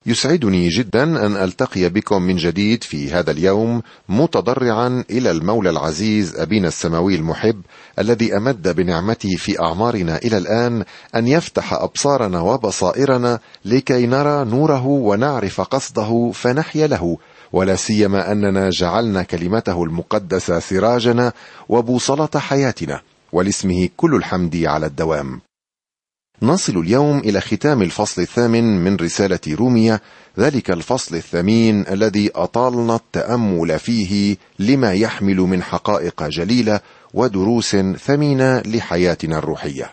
يسعدني جدا أن ألتقي بكم من جديد في هذا اليوم، متضرعا إلى المولى العزيز أبينا السماوي المحب الذي أمد بنعمته في أعمارنا إلى الآن أن يفتح أبصارنا وبصائرنا لكي نرى نوره ونعرف قصده فنحيا له، ولا سيما أننا جعلنا كلمته المقدسة سراجنا وبوصلة حياتنا، ولاسمه كل الحمد على الدوام. نصل اليوم إلى ختام الفصل 8 من رسالة رومية، ذلك الفصل الثمين الذي أطالنا التأمل فيه لما يحمل من حقائق جليلة ودروس ثمينة لحياتنا الروحية.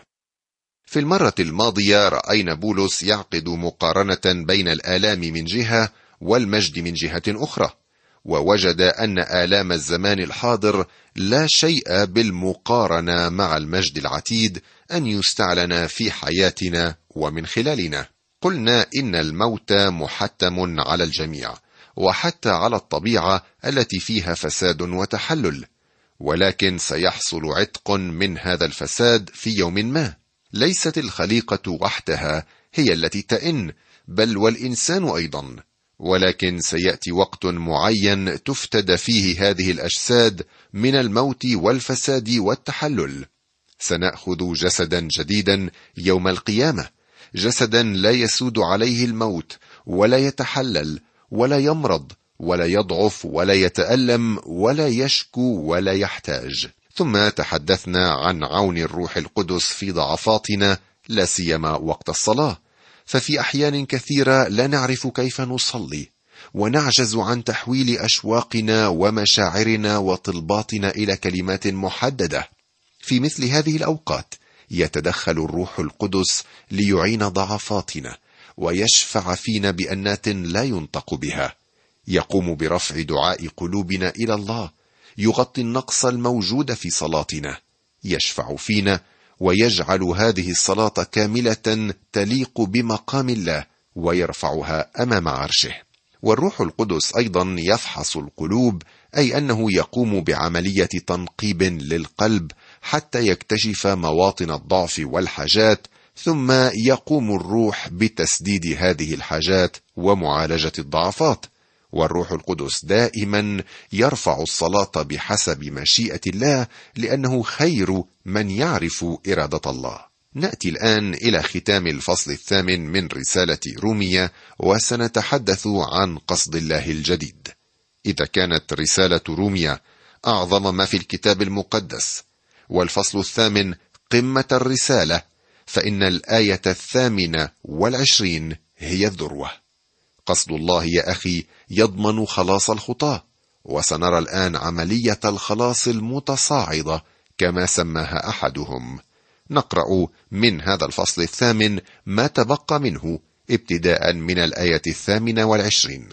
في المرة الماضية رأينا بولس يعقد مقارنة بين الآلام من جهة والمجد من جهة أخرى، ووجد أن آلام الزمان الحاضر لا شيء بالمقارنة مع المجد العتيد أن يستعلن في حياتنا ومن خلالنا. قلنا إن الموت محتم على الجميع، وحتى على الطبيعة التي فيها فساد وتحلل، ولكن سيحصل عتق من هذا الفساد في يوم ما. ليست الخليقة وحدها هي التي تئن، بل والإنسان أيضا، ولكن سيأتي وقت معين تفتد فيه هذه الأجساد من الموت والفساد والتحلل. سنأخذ جسدا جديدا يوم القيامة، جسدا لا يسود عليه الموت ولا يتحلل ولا يمرض ولا يضعف ولا يتألم ولا يشكو ولا يحتاج. ثم تحدثنا عن عون الروح القدس في ضعفاتنا، لا سيما وقت الصلاة، ففي أحيان كثيرة لا نعرف كيف نصلي، ونعجز عن تحويل أشواقنا ومشاعرنا وطلباتنا إلى كلمات محددة. في مثل هذه الأوقات يتدخل الروح القدس ليعين ضعفاتنا ويشفع فينا بأنات لا ينطق بها، يقوم برفع دعاء قلوبنا إلى الله، يغطي النقص الموجود في صلاتنا، يشفع فينا ويجعل هذه الصلاة كاملة تليق بمقام الله ويرفعها أمام عرشه. والروح القدس أيضا يفحص القلوب، أي أنه يقوم بعملية تنقيب للقلب حتى يكتشف مواطن الضعف والحاجات، ثم يقوم الروح بتسديد هذه الحاجات ومعالجة الضعفات. والروح القدس دائما يرفع الصلاة بحسب مشيئة الله، لأنه خير من يعرف إرادة الله. نأتي الآن إلى ختام الفصل 8 من رسالة رومية، وسنتحدث عن قصد الله الجديد. إذا كانت رسالة رومية أعظم ما في الكتاب المقدس، والفصل 8 قمة الرسالة، فإن الآية 28 هي الذروة. قصد الله يا أخي يضمن خلاص الخطاة، وسنرى الآن عملية الخلاص المتصاعدة كما سماها أحدهم. نقرأ من هذا الفصل 8 ما تبقى منه ابتداء من الآية 28.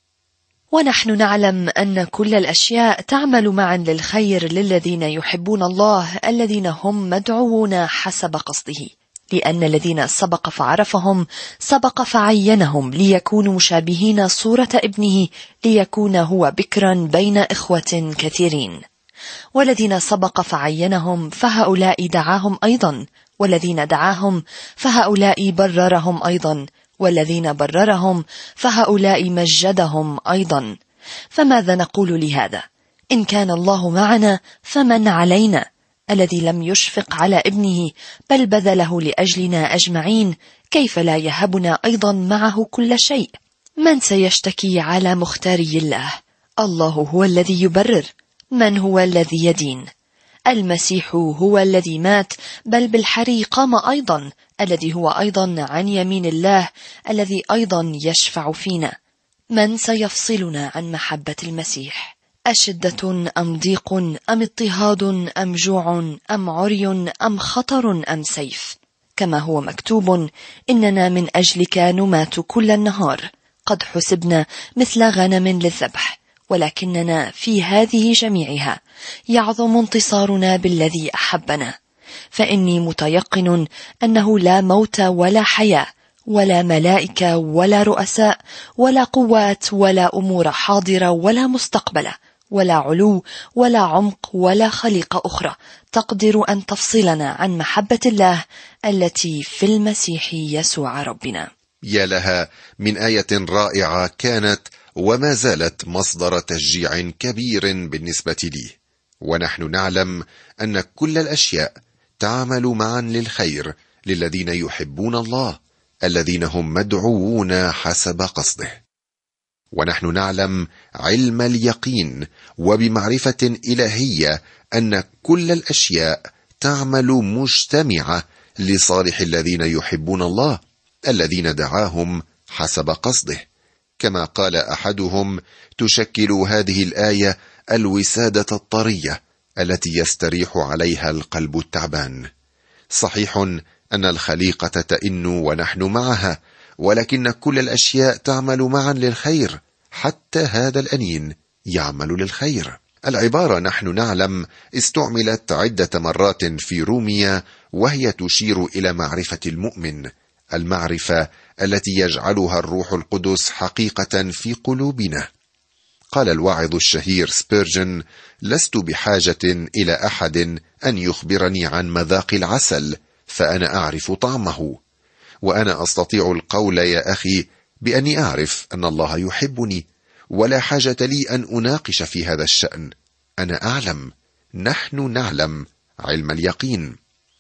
ونحن نعلم أن كل الأشياء تعمل معا للخير للذين يحبون الله، الذين هم مدعوون حسب قصده، لأن الذين سبق فعرفهم سبق فعينهم ليكونوا مشابهين صورة ابنه، ليكون هو بكرا بين إخوة كثيرين. والذين سبق فعينهم فهؤلاء دعاهم أيضا، والذين دعاهم فهؤلاء بررهم أيضا، والذين بررهم فهؤلاء مجدهم أيضا. فماذا نقول لهذا؟ إن كان الله معنا فمن علينا؟ الذي لم يشفق على ابنه بل بذله لأجلنا أجمعين، كيف لا يهبنا أيضا معه كل شيء؟ من سيشتكي على مختاري الله؟ الله هو الذي يبرر. من هو الذي يدين؟ المسيح هو الذي مات، بل بالحري قام أيضا، الذي هو أيضا عن يمين الله، الذي أيضا يشفع فينا. من سيفصلنا عن محبة المسيح؟ أشدة أم ضيق أم اضطهاد أم جوع أم عري أم خطر أم سيف؟ كما هو مكتوب: إننا من أجلك نمات كل النهار، قد حسبنا مثل غنم للذبح، ولكننا في هذه جميعها يعظم انتصارنا بالذي أحبنا. فإني متيقن أنه لا موت ولا حياة ولا ملائكة ولا رؤساء ولا قوات ولا أمور حاضرة ولا مستقبلة ولا علو ولا عمق ولا خليقة أخرى تقدر أن تفصلنا عن محبة الله التي في المسيح يسوع ربنا. يا لها من آية رائعة كانت وما زالت مصدر تشجيع كبير بالنسبة لي. ونحن نعلم أن كل الأشياء تعمل معا للخير للذين يحبون الله الذين هم مدعوون حسب قصده. ونحن نعلم علم اليقين وبمعرفة إلهية أن كل الأشياء تعمل مجتمعة لصالح الذين يحبون الله الذين دعاهم حسب قصده. كما قال أحدهم: تشكل هذه الآية الوسادة الطرية التي يستريح عليها القلب التعبان. صحيح أن الخليقة تئن ونحن معها، ولكن كل الأشياء تعمل معا للخير، حتى هذا الأنين يعمل للخير. العبارة نحن نعلم استعملت عدة مرات في روميا، وهي تشير إلى معرفة المؤمن، المعرفة التي يجعلها الروح القدس حقيقة في قلوبنا. قال الواعظ الشهير سبيرجن: لست بحاجة إلى أحد أن يخبرني عن مذاق العسل، فأنا أعرف طعمه. وأنا أستطيع القول يا أخي بأني أعرف أن الله يحبني، ولا حاجة لي أن أناقش في هذا الشأن. أنا أعلم، نحن نعلم علم اليقين.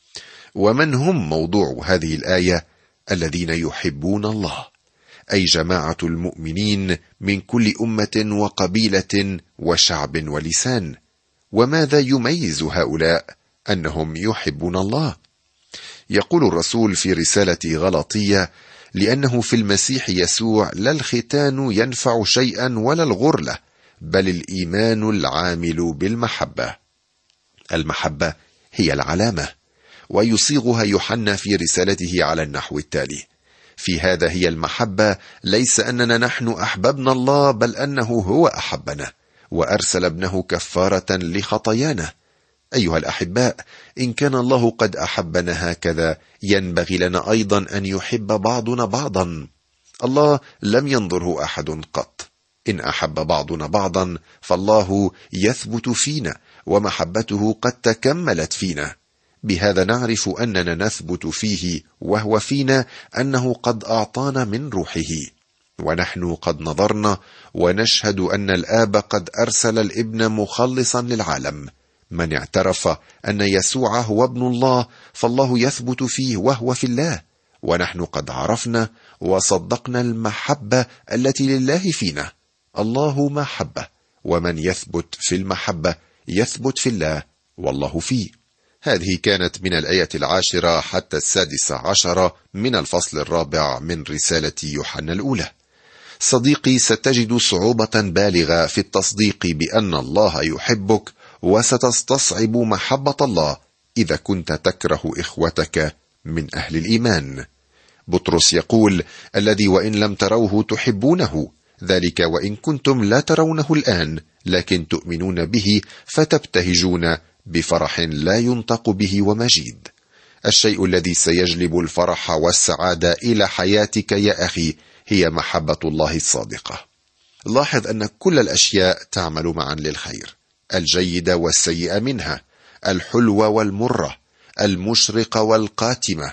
ومن هم موضوع هذه الآية؟ الذين يحبون الله، أي جماعة المؤمنين من كل أمة وقبيلة وشعب ولسان. وماذا يميز هؤلاء؟ أنهم يحبون الله. يقول الرسول في رسالة غلاطية: لأنه في المسيح يسوع لا الختان ينفع شيئا ولا الغرلة، بل الإيمان العامل بالمحبة. المحبة هي العلامة، ويصيغها يوحنا في رسالته على النحو التالي: في هذا هي المحبة، ليس أننا نحن أحببنا الله، بل أنه هو أحبنا وأرسل ابنه كفارة لخطايانا. أيها الأحباء، إن كان الله قد أحبنا هكذا، ينبغي لنا أيضا أن يحب بعضنا بعضا. الله لم ينظره أحد قط. إن أحب بعضنا بعضا فالله يثبت فينا، ومحبته قد تكملت فينا. بهذا نعرف أننا نثبت فيه وهو فينا، أنه قد أعطانا من روحه. ونحن قد نظرنا ونشهد أن الآب قد أرسل الابن مخلصا للعالم. من اعترف أن يسوع هو ابن الله، فالله يثبت فيه وهو في الله. ونحن قد عرفنا وصدقنا المحبة التي لله فينا. الله محبة، ومن يثبت في المحبة يثبت في الله والله فيه. هذه كانت من الآية 10 حتى 16 من الفصل 4 من رسالة يوحنا الأولى. صديقي، ستجد صعوبة بالغة في التصديق بأن الله يحبك، وستستصعب محبة الله إذا كنت تكره إخوتك من أهل الإيمان. بطرس يقول: الذي وإن لم تروه تحبونه، ذلك وإن كنتم لا ترونه الآن، لكن تؤمنون به فتبتهجون بفرح لا ينطق به ومجيد. الشيء الذي سيجلب الفرح والسعادة إلى حياتك يا أخي هي محبة الله الصادقة. لاحظ أن كل الأشياء تعمل معا للخير، الجيدة والسيئة منها، الحلوة والمرة، المشرقة والقاتمة،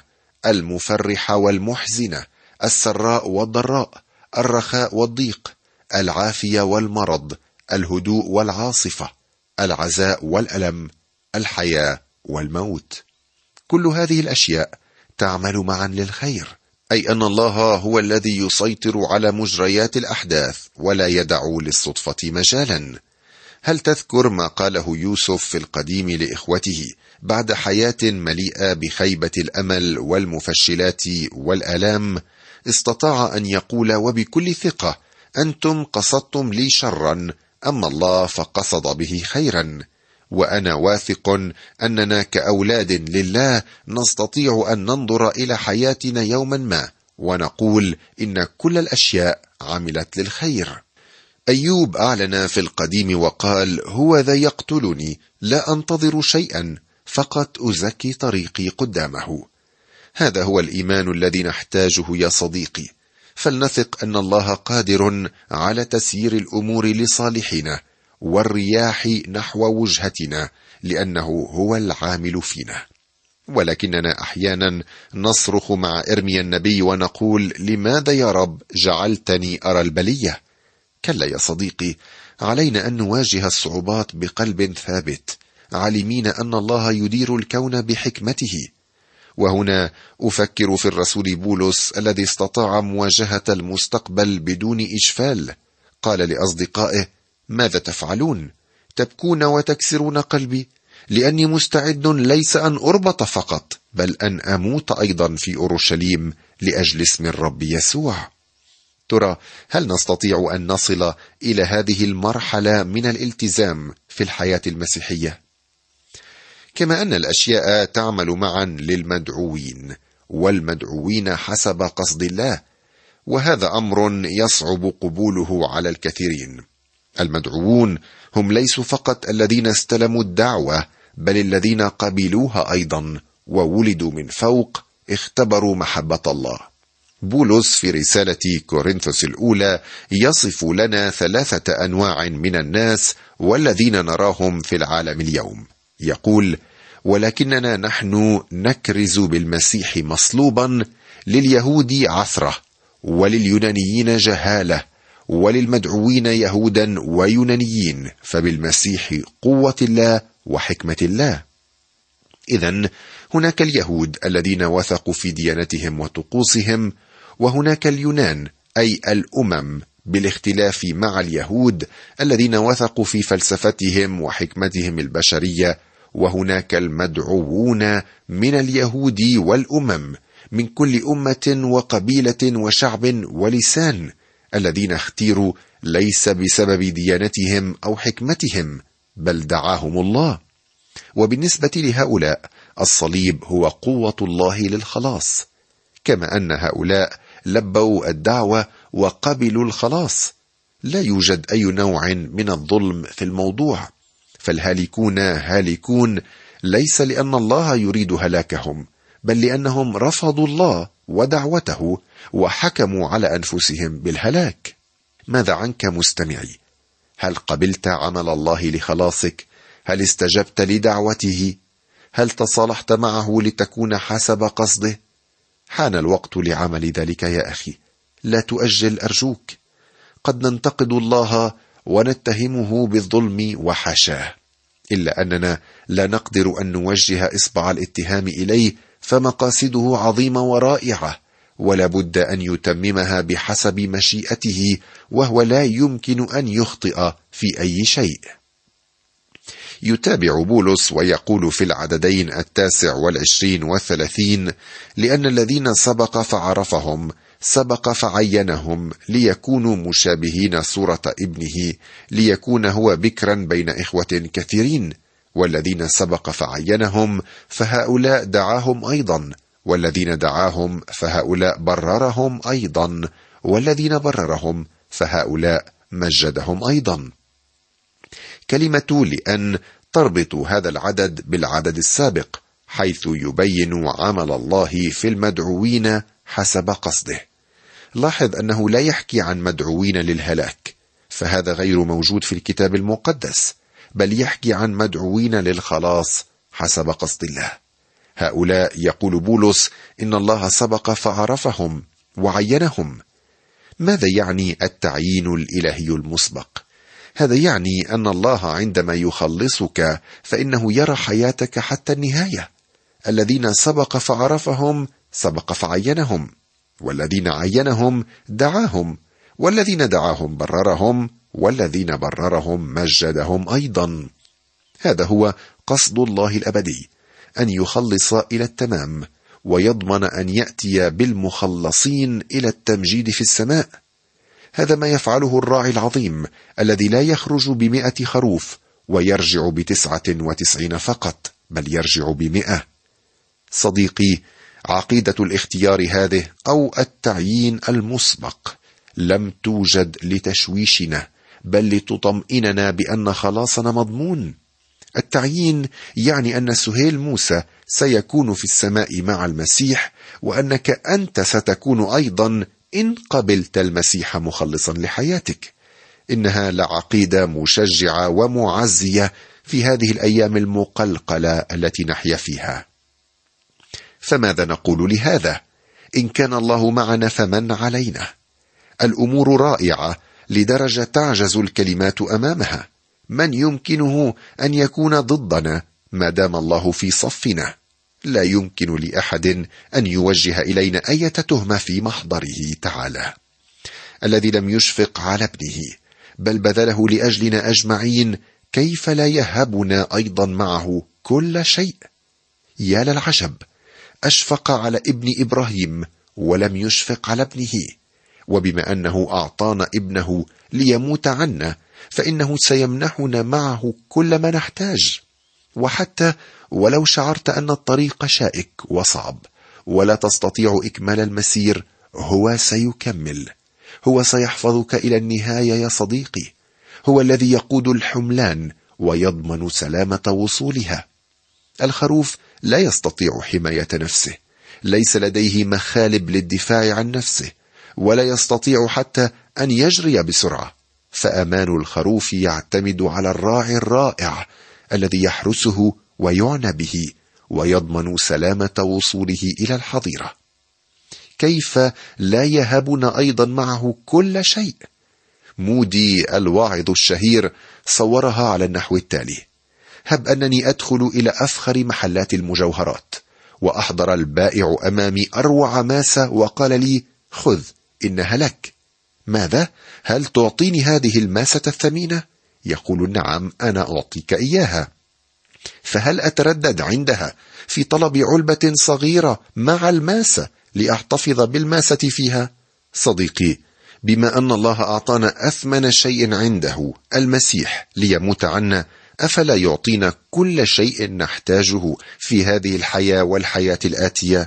المفرحة والمحزنة، السراء والضراء، الرخاء والضيق، العافية والمرض، الهدوء والعاصفة، العزاء والألم، الحياة والموت. كل هذه الأشياء تعمل معا للخير، أي أن الله هو الذي يسيطر على مجريات الأحداث ولا يدع للصدفة مجالا. هل تذكر ما قاله يوسف في القديم لإخوته بعد حياة مليئة بخيبة الأمل والمفشلات والآلام؟ استطاع أن يقول وبكل ثقة: أنتم قصدتم لي شرا، أما الله فقصد به خيرا. وأنا واثق أننا كأولاد لله نستطيع أن ننظر إلى حياتنا يوما ما ونقول إن كل الأشياء عملت للخير. أيوب أعلن في القديم وقال: هو ذا يقتلني، لا أنتظر شيئا، فقط أزكي طريقي قدامه. هذا هو الإيمان الذي نحتاجه يا صديقي. فلنثق أن الله قادر على تسيير الأمور لصالحنا والرياح نحو وجهتنا، لأنه هو العامل فينا. ولكننا أحيانا نصرخ مع إرميا النبي ونقول: لماذا يا رب جعلتني أرى البلية؟ كلا يا صديقي، علينا أن نواجه الصعوبات بقلب ثابت، عالمين أن الله يدير الكون بحكمته. وهنا أفكر في الرسول بولس الذي استطاع مواجهة المستقبل بدون إجفال. قال لأصدقائه: ماذا تفعلون؟ تبكون وتكسرون قلبي، لأني مستعد ليس أن أربط فقط، بل أن أموت أيضا في أورشليم لأجل اسم الرب يسوع. ترى هل نستطيع أن نصل إلى هذه المرحلة من الالتزام في الحياة المسيحية؟ كما أن الأشياء تعمل معا للمدعوين، والمدعوين حسب قصد الله، وهذا أمر يصعب قبوله على الكثيرين. المدعوون هم ليسوا فقط الذين استلموا الدعوة، بل الذين قبلوها أيضا وولدوا من فوق، اختبروا محبة الله. بولس في رسالة كورنثوس الأولى يصف لنا 3 أنواع من الناس والذين نراهم في العالم اليوم. يقول: ولكننا نحن نكرز بالمسيح مصلوبا، لليهود عثرة، ولليونانيين جهالة، وللمدعوين يهودا ويونانيين، فبالمسيح قوة الله وحكمة الله. إذن هناك اليهود الذين وثقوا في ديانتهم وطقوسهم، وهناك اليونان أي الأمم بالاختلاف مع اليهود الذين وثقوا في فلسفتهم وحكمتهم البشرية، وهناك المدعوون من اليهود والأمم من كل أمة وقبيلة وشعب ولسان، الذين اختيروا ليس بسبب ديانتهم أو حكمتهم، بل دعاهم الله. وبالنسبة لهؤلاء الصليب هو قوة الله للخلاص، كما أن هؤلاء لبوا الدعوة وقبلوا الخلاص. لا يوجد أي نوع من الظلم في الموضوع، فالهالكون هالكون ليس لأن الله يريد هلاكهم، بل لأنهم رفضوا الله ودعوته وحكموا على أنفسهم بالهلاك. ماذا عنك مستمعي؟ هل قبلت عمل الله لخلاصك؟ هل استجبت لدعوته؟ هل تصالحت معه لتكون حسب قصده؟ حان الوقت لعمل ذلك يا أخي، لا تؤجل أرجوك. قد ننتقد الله ونتهمه بالظلم وحاشاه، إلا أننا لا نقدر أن نوجه إصبع الاتهام إليه، فمقاصده عظيمة ورائعة، ولا بد أن يتممها بحسب مشيئته، وهو لا يمكن أن يخطئ في أي شيء. يتابع بولس ويقول في العددين 29 و30: لأن الذين سبق فعرفهم سبق فعينهم ليكونوا مشابهين صورة ابنه، ليكون هو بكرا بين إخوة كثيرين. والذين سبق فعينهم فهؤلاء دعاهم أيضا، والذين دعاهم فهؤلاء بررهم أيضا، والذين بررهم فهؤلاء مجدهم أيضا. كلمة لأن تربط هذا العدد بالعدد السابق، حيث يبين عمل الله في المدعوين حسب قصده. لاحظ أنه لا يحكي عن مدعوين للهلاك، فهذا غير موجود في الكتاب المقدس، بل يحكي عن مدعوين للخلاص حسب قصد الله. هؤلاء يقول بولس إن الله سبق فعرفهم وعينهم. ماذا يعني التعيين الإلهي المسبق؟ هذا يعني أن الله عندما يخلصك فإنه يرى حياتك حتى النهاية. الذين سبق فعرفهم سبق فعينهم، والذين عينهم دعاهم، والذين دعاهم بررهم، والذين بررهم مجدهم أيضا. هذا هو قصد الله الأبدي، أن يخلص إلى التمام، ويضمن أن يأتي بالمخلصين إلى التمجيد في السماء. هذا ما يفعله الراعي العظيم الذي لا يخرج ب100 خروف ويرجع ب99 فقط، بل يرجع ب100. صديقي، عقيدة الاختيار هذه أو التعيين المسبق لم توجد لتشويشنا، بل لتطمئننا بأن خلاصنا مضمون. التعيين يعني أن سهيل موسى سيكون في السماء مع المسيح، وأنك أنت ستكون أيضا إن قبلت المسيح مخلصا لحياتك. إنها لعقيدة مشجعة ومعزية في هذه الأيام المقلقلة التي نحيا فيها. فماذا نقول لهذا؟ إن كان الله معنا فمن علينا؟ الأمور رائعة لدرجة تعجز الكلمات أمامها. من يمكنه أن يكون ضدنا ما دام الله في صفنا؟ لا يمكن لأحد أن يوجه إلينا أي تهمة في محضره تعالى، الذي لم يشفق على ابنه بل بذله لأجلنا أجمعين، كيف لا يهبنا أيضا معه كل شيء؟ يا للعجب، أشفق على ابن إبراهيم ولم يشفق على ابنه، وبما أنه أعطانا ابنه ليموت عنا فإنه سيمنحنا معه كل ما نحتاج. وحتى ولو شعرت أن الطريق شائك وصعب ولا تستطيع إكمال المسير، هو سيكمل، هو سيحفظك إلى النهاية يا صديقي، هو الذي يقود الحملان ويضمن سلامة وصولها. الخروف لا يستطيع حماية نفسه، ليس لديه مخالب للدفاع عن نفسه، ولا يستطيع حتى أن يجري بسرعة، فأمان الخروف يعتمد على الراعي الرائع الذي يحرسه ويعنى به ويضمن سلامة وصوله إلى الحظيرة. كيف لا يهبنا أيضا معه كل شيء؟ مودي الواعظ الشهير صورها على النحو التالي: هب أنني أدخل إلى أفخر محلات المجوهرات، وأحضر البائع أمامي أروع ماسة وقال لي: خذ إنها لك. ماذا؟ هل تعطيني هذه الماسة الثمينة؟ يقول: نعم، أنا أعطيك إياها. فهل أتردد عندها في طلب علبة صغيرة مع الماسة لأحتفظ بالماسة فيها؟ صديقي، بما أن الله أعطانا أثمن شيء عنده، المسيح، ليموت عنا، أفلا يعطينا كل شيء نحتاجه في هذه الحياة والحياة الآتية؟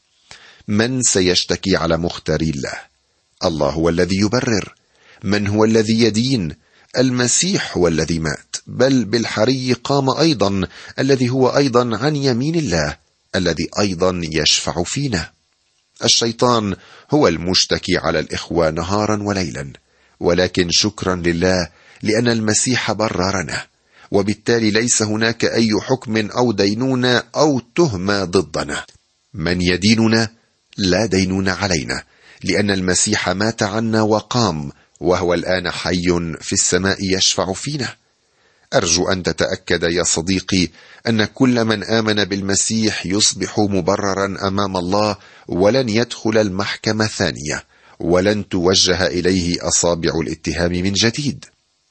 من سيشتكي على مختار الله؟ الله هو الذي يبرر. من هو الذي يدين؟ المسيح هو الذي مات، بل بالحري قام أيضا، الذي هو أيضا عن يمين الله، الذي أيضا يشفع فينا. الشيطان هو المشتكي على الإخوة نهارا وليلا، ولكن شكرا لله لأن المسيح بررنا، وبالتالي ليس هناك أي حكم أو دينونة أو تهمة ضدنا. من يديننا؟ لا دينون علينا، لأن المسيح مات عنا وقام، وهو الآن حي في السماء يشفع فينا. أرجو أن تتأكد يا صديقي أن كل من آمن بالمسيح يصبح مبررا أمام الله، ولن يدخل المحكمة ثانية، ولن توجه إليه أصابع الاتهام من جديد.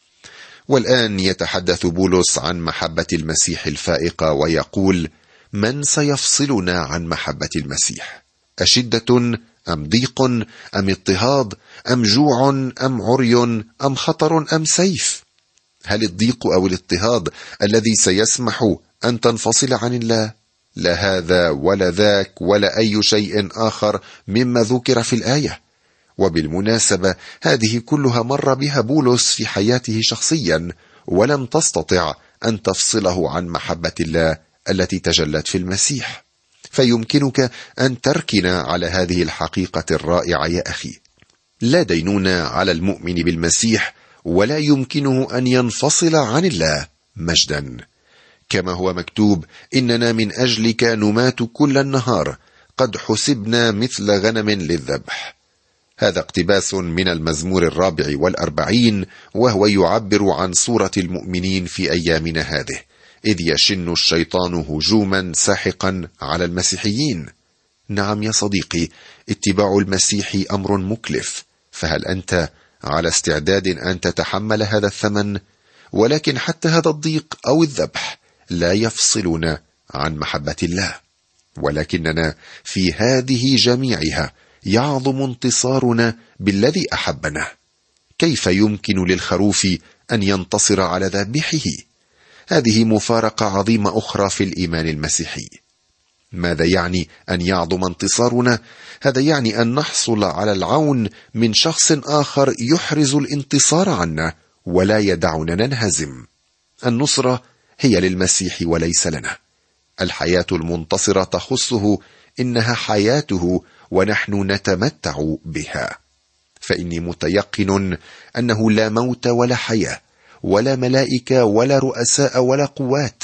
والآن يتحدث بولس عن محبة المسيح الفائقة ويقول: من سيفصلنا عن محبة المسيح؟ أشدة أم ضيق أم اضطهاد أم جوع أم عري أم خطر أم سيف؟ هل الضيق أو الاضطهاد الذي سيسمح أن تنفصل عن الله؟ لا هذا ولا ذاك ولا أي شيء آخر مما ذكر في الآية. وبالمناسبة هذه كلها مر بها بولس في حياته شخصيا، ولم تستطع أن تفصله عن محبة الله التي تجلت في المسيح. فيمكنك أن تركن على هذه الحقيقة الرائعة يا أخي: لا دينون على المؤمن بالمسيح، ولا يمكنه أن ينفصل عن الله مجدا. كما هو مكتوب: إننا من أجلك نمات كل النهار، قد حسبنا مثل غنم للذبح. هذا اقتباس من المزمور 44، وهو يعبر عن صورة المؤمنين في أيامنا هذه، إذ يشن الشيطان هجوما ساحقا على المسيحيين. نعم يا صديقي، اتباع المسيح أمر مكلف، فهل أنت على استعداد أن تتحمل هذا الثمن؟ ولكن حتى هذا الضيق أو الذبح لا يفصلنا عن محبة الله، ولكننا في هذه جميعها يعظم انتصارنا بالذي أحبنا. كيف يمكن للخروف أن ينتصر على ذابحه؟ هذه مفارقة عظيمة أخرى في الإيمان المسيحي. ماذا يعني أن يعظم انتصارنا؟ هذا يعني أن نحصل على العون من شخص آخر يحرز الانتصار عنا ولا يدعنا ننهزم. النصرة هي للمسيح وليس لنا. الحياة المنتصرة تخصه، إنها حياته ونحن نتمتع بها. فإني متيقن أنه لا موت ولا حياة ولا ملائكة ولا رؤساء ولا قوات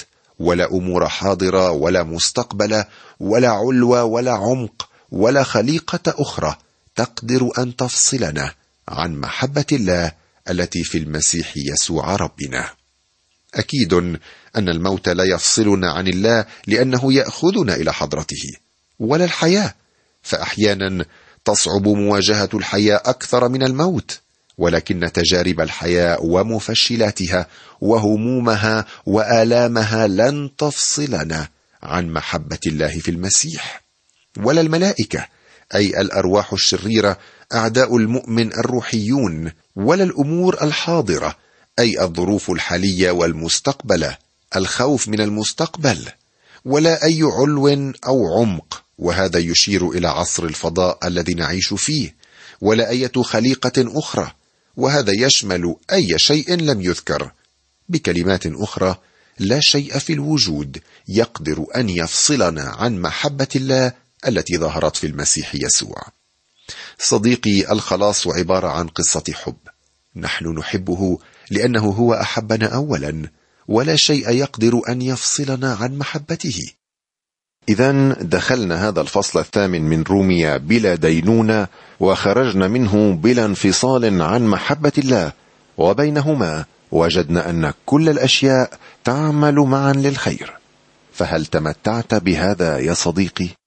ولا أمور حاضرة ولا مستقبلة ولا علو ولا عمق ولا خليقة أخرى تقدر أن تفصلنا عن محبة الله التي في المسيح يسوع ربنا. أكيد أن الموت لا يفصلنا عن الله لأنه يأخذنا إلى حضرته، ولا الحياة، فأحيانا تصعب مواجهة الحياة أكثر من الموت، ولكن تجارب الحياة ومفشلاتها وهمومها وآلامها لن تفصلنا عن محبة الله في المسيح. ولا الملائكة أي الأرواح الشريرة أعداء المؤمن الروحيون، ولا الأمور الحاضرة أي الظروف الحالية والمستقبلة، الخوف من المستقبل، ولا أي علو أو عمق، وهذا يشير إلى عصر الفضاء الذي نعيش فيه، ولا أي خليقة أخرى، وهذا يشمل أي شيء لم يذكر. بكلمات أخرى، لا شيء في الوجود يقدر أن يفصلنا عن محبة الله التي ظهرت في المسيح يسوع. صديقي، الخلاص عبارة عن قصة حب، نحن نحبه لأنه هو أحبنا أولا، ولا شيء يقدر أن يفصلنا عن محبته. إذن دخلنا هذا الفصل الثامن من روميا بلا دينونة، وخرجنا منه بلا انفصال عن محبة الله، وبينهما وجدنا أن كل الأشياء تعمل معا للخير. فهل تمتعت بهذا يا صديقي؟